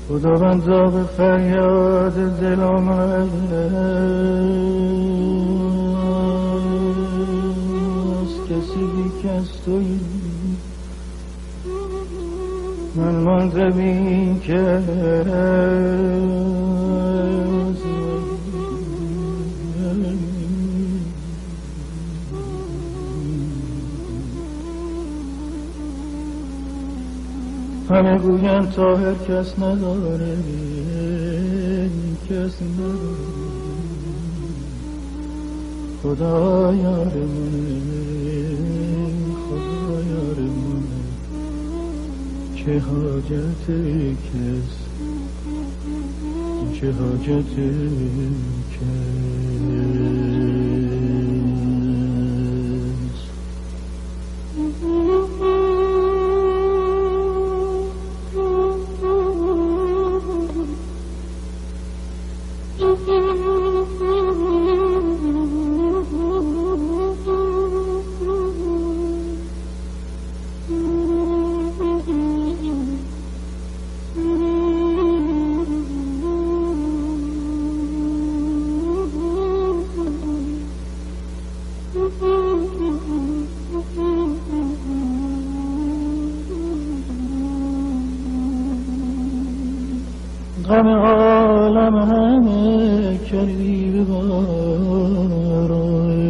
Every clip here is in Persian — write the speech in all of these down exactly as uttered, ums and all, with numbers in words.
خداوندا به فریاد دل آمده از کسی بی کس تویی، من مانده بی کس. همه گویند تا هر کس نداره، کس نداره، خدا یار منه، خدا یار منه، چه حاجت کس، چه حاجت کس. غم عالم همه کردی به بارای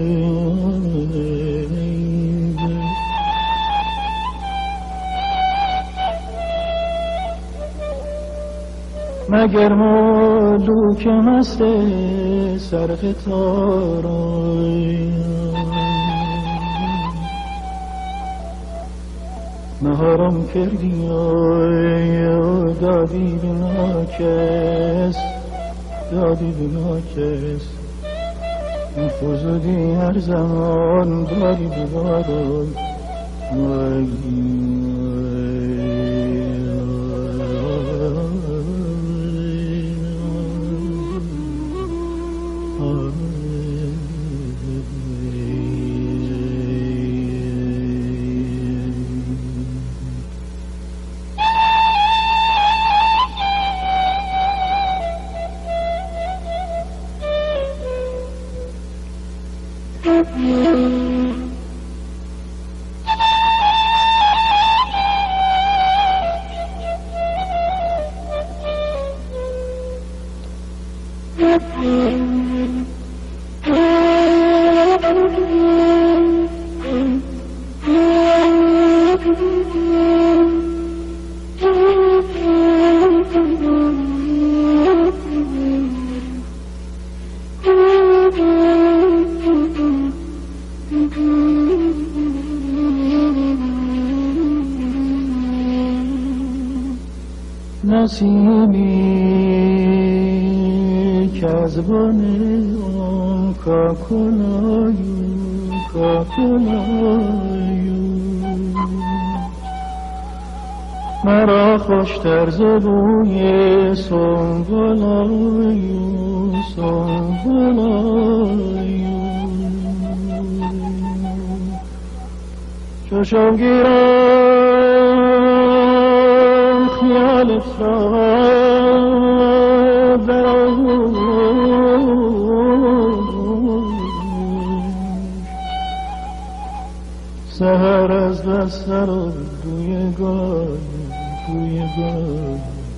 مگر ملوک مست سرقطارای مهارم کردی و دادی به ناکس، دادی به ناکس، فزودی هر زمان داری به دادم نسیمی که از بانه آن کاکلایو کاکلایو مرا خوشتر ز بوی سنبلایو سنبلایو چشم گیرم خیالت را در آغوش سحر از بستر و بوی گل بوی گل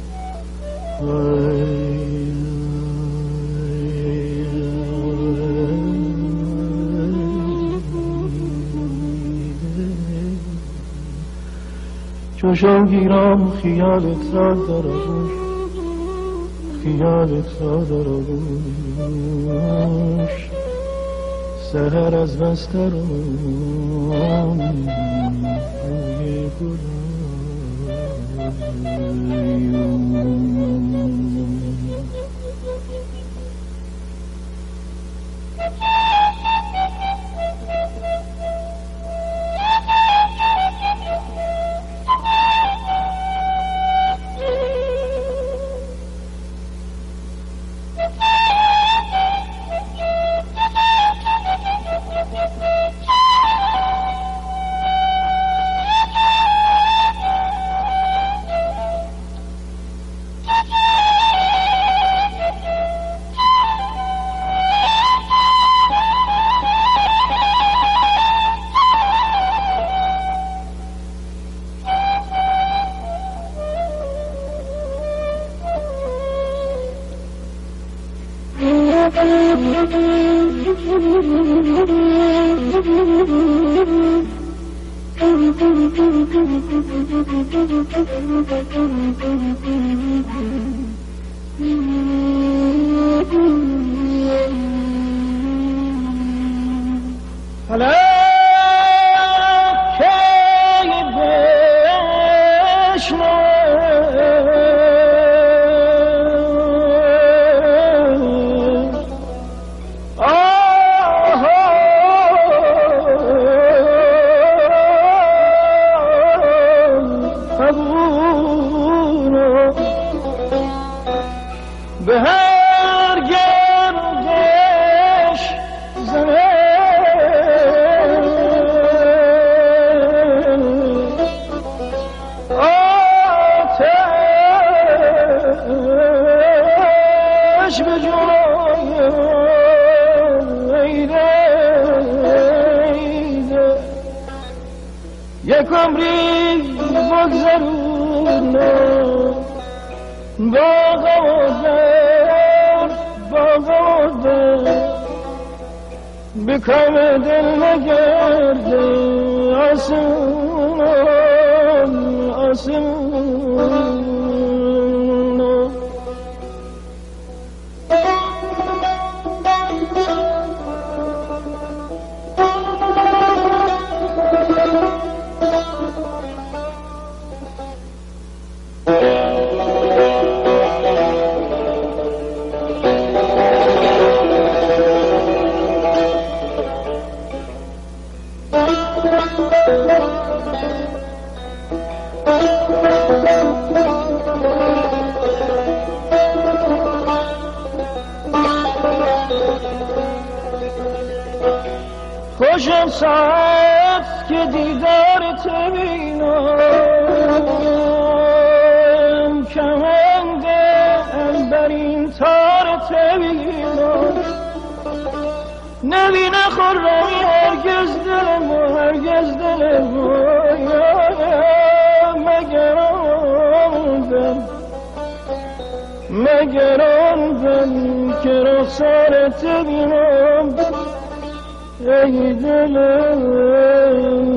چشم گیرم خیالت را در آغوش خیالت را در آغوش سحر از بستر و بوی گل یک عمری بگذرونم با غوادر با غوادر به کام دل نگرده آسمون آسمون خوشم ساعت که دیدارت بینم کمند عنبرین تارت بینم نبینه خرمی هرگز دلم و هرگز دلم و مگر آمدم مگر آمدم که رخسارت بینم ای دلم